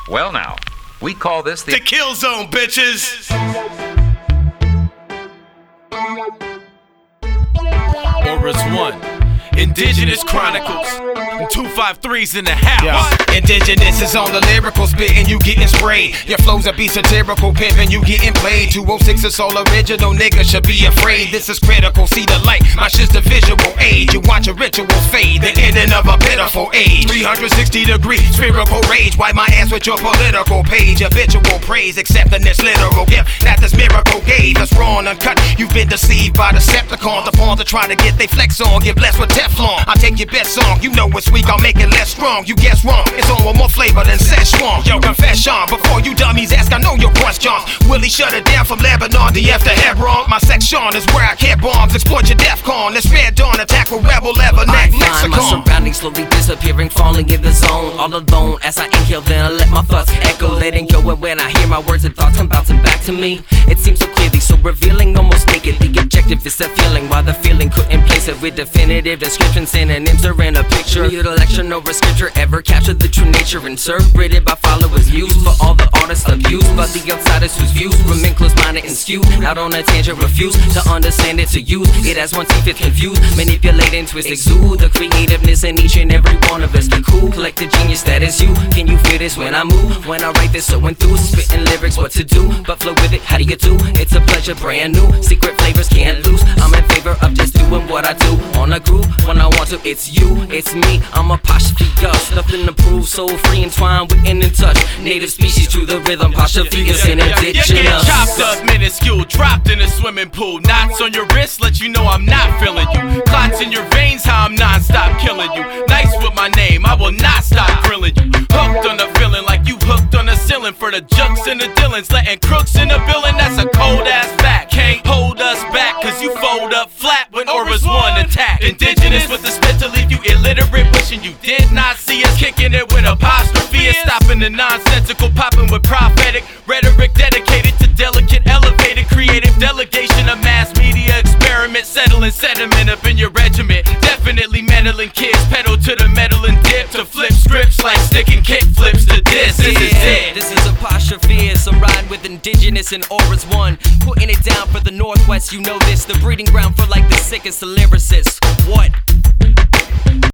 Well now, we call this the Kill Zone, bitches! Oris One, Indigenous Chronicles, 253's in the house. Yeah. Indigenous is on the lyrical spittin', you getting sprayed. Your flow's a be satirical, pimpin', you getting played. 206 is all original, niggas should be afraid. This is critical, see the light, my shit's the visual aid. You watch a ritual fade, the ending of a pitiful age. 360 degree spherical rage, wipe my ass with your political page. Habitual praise, accepting this literal gift that this miracle gave us. Raw and uncut, you've been deceived by Decepticons. The pawns to try to get they flex on, get blessed with Teflon. I'll take your best song, you know it's weak, I'll make it less strong. You guess wrong, it's on with more flavor than Szechuan. Yo, confession, before you dummies ask, I know your questions. Will he shut it down from Lebanon, DF to Hebron? My section is where I care bombs, exploit your DEFCON. Let's red dawn, attack with rebel level, neck I find my surroundings slowly disappearing, falling in the zone. All alone as I inhale, then I let my thoughts echo, letting go. And when I hear my words and thoughts come bouncing back to me, it seems so clearly, so revealing, almost naked. The objective is the feeling, while the feeling couldn't place it with definitive descriptions, synonyms are in a picture. Neither lecture nor a scripture ever captured the true nature, interpreted by followers' views. For all the artists abused, but the outsiders whose views remain close-minded and skewed. Out on a tangent, refuse to understand it, to use it as one teeth, it's confused, manipulate and twist, exude the creativeness in each and every one of us. The cool, collective genius that is you. Can you feel this when I move? When I write this so enthused, spitting lyrics, what to do? But flow with it, how do you do? It's a pleasure, brand new. Secret flavors can't lose. I'm in favor of just doing what I do on a groove when I want to. It's you, it's me. I'm a Pasha figure, nothing to prove. Soul free, entwined with in touch. Native species to the rhythm. Pasha figures in addiction. You get chopped up, minuscule, dropped in a swimming pool. Knots on your wrist let you know I'm not feeling you. Clots in your veins, how I'm non-stop killing you. Nice with my name, I will not stop grilling you. Hooked on the feeling like you hooked on the ceiling. For the junks and the Dillons, letting crooks in the building. That's a cold ass fact. Can't hold us back, cause you fold up flat when Oris One attack. Indigenous with the spit to leave you illiterate, wishing you did not see us. Kicking it with apostrophe and stopping the nonsensical, popping with prophetic rhetoric dedicated to delicate, elevated, creative delegation of mass media experiment. Settling sediment up in your regiment. Definitely meddling kids, pedal to the metal and dip to flip scripts like sticking kick flips to this. This is it. This is apostrophe, I'm riding with Indigenous and Oris One, putting it down for the Northwest. You know this, the breeding ground for like the sickest of lyricists. What?